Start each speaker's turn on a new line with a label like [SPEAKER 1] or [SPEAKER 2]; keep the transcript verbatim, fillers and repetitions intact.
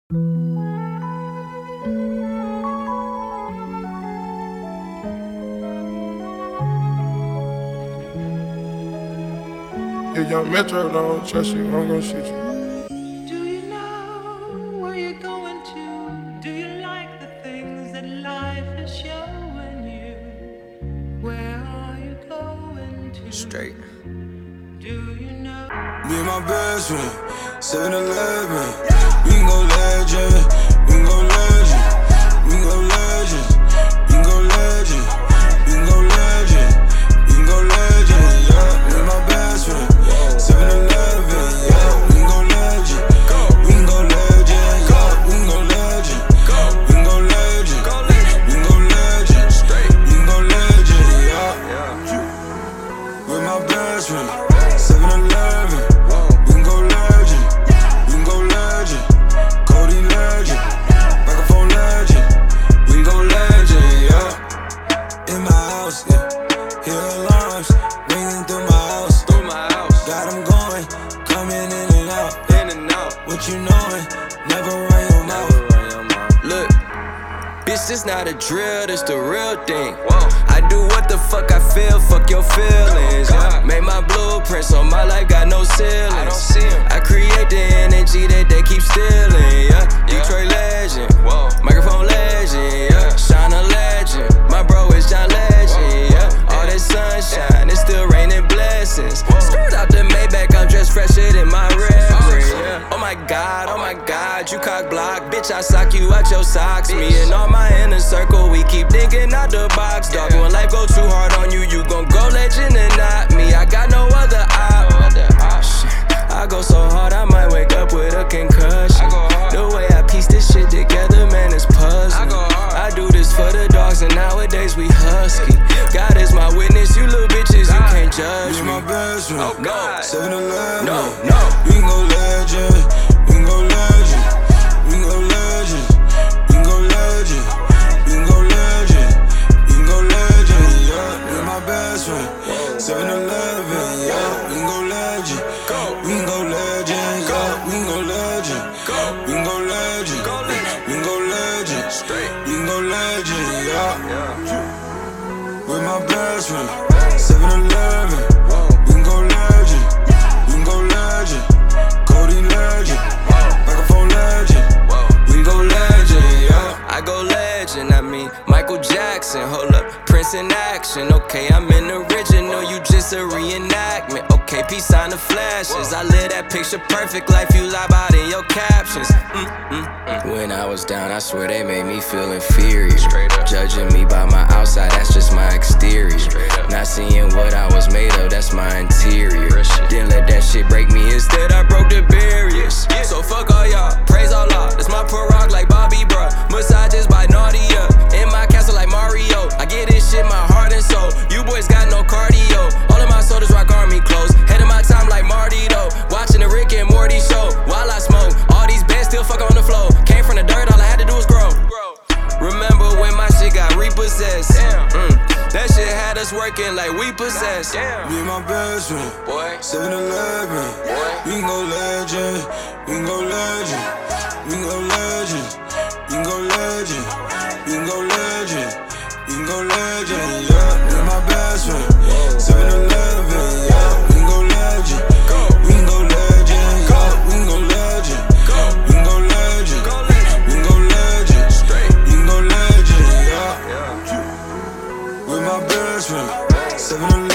[SPEAKER 1] If young Metro don't trust you, I'm gonna shoot you.
[SPEAKER 2] Do you know where you're going to? Do you like the things that life is showing you? Where are you going to?
[SPEAKER 3] Straight.
[SPEAKER 2] Do you know?
[SPEAKER 4] Me and my best friend, seven eleven. We can go legend, we can go legend, we can go legend, we can go legend, we can go legend, we can go legend, yeah. Me and my best friend, seven eleven, yeah. We can go legend, we can go legend, yeah. We can go legend, we can go legend, we can go legend, straight, we can go legend, yeah. With my best friend, seven eleven. You know it, never run your mouth.
[SPEAKER 3] Look, bitch, this not a drill, this the real thing. I do what the fuck I feel, fuck your feelings. Yeah. Made my blueprints on my life, got no ceilings. I create the energy that they keep stealing. Yeah, Detroit legend, microphone legend. Yeah, Shine a legend, my bro is John Legend. Yeah, all this sunshine, it's still raining blessings. Skirt out the Maybach, I'm dressed fresher than my red. Oh my god, oh my god, you cock block. Bitch, I sock you out your socks. Me and all my inner circle, we keep thinking out the box. Dog, when life go too hard on you, you gon' go legend and not me. I got no other option. I go so hard, I might wake up with a concussion. The way I piece this shit together, man, it's puzzling. I do this for the dogs, and nowadays we husky. God is my witness, you little bitches, you can't judge me.
[SPEAKER 4] My best friend,
[SPEAKER 3] oh God,
[SPEAKER 4] seven eleven.
[SPEAKER 3] No, no.
[SPEAKER 4] We can go legend, we can go legend, we can go legend, we can go legend, we can go legend, we can go legend, yeah. With my best friend, seven eleven, yeah. We can go legend, we can go legend, yeah. We can go legend, we can go legend, we can go legend, straight, we can go legend, yeah. With my best friend, seven eleven. We can go legend, we can go legend, Cody legend, microphone legend, we can go legend, yeah.
[SPEAKER 3] I go legend, I mean Michael Jackson, hold up, Prince in action. Okay, I'm an original, you just a reenactment. Okay, peace on the flashes, I live that picture perfect life you lie about in your captions. Mm-mm-mm. When I was down, I swear they made me feel inferior. Judging me by my outside, that's just my exterior. Not seeing what I was made of, that's my interior. Didn't let that shit break me, instead I broke the barriers. So fuck all y'all, praise Allah, that's my Parag like Bobby, bruh. Massages by Nadia, in my castle like Mario. I get this shit my heart and soul, you boys got no cardio. All of my soldiers rock army clothes, head of my time like Marty though. Watching the Rick and Morty show, while I smoke, all these bands still fuck on the floor. Came from the dirt, all I had to do was grow. Remember when my shit got repossessed? Mm, that shit had us working like we possessed.
[SPEAKER 4] Me and my best friend, seven eleven. We can go legend, we can go legend, we can go legend, we can go legend, we can go legend, we can go legend, yeah. Me and my best friend, seven eleven, yeah. We can go legend, we can go legend, yeah. We can go legend, we can go legend, we can go legend, straight, we can go legend, yeah. With my best friend, seven eleven.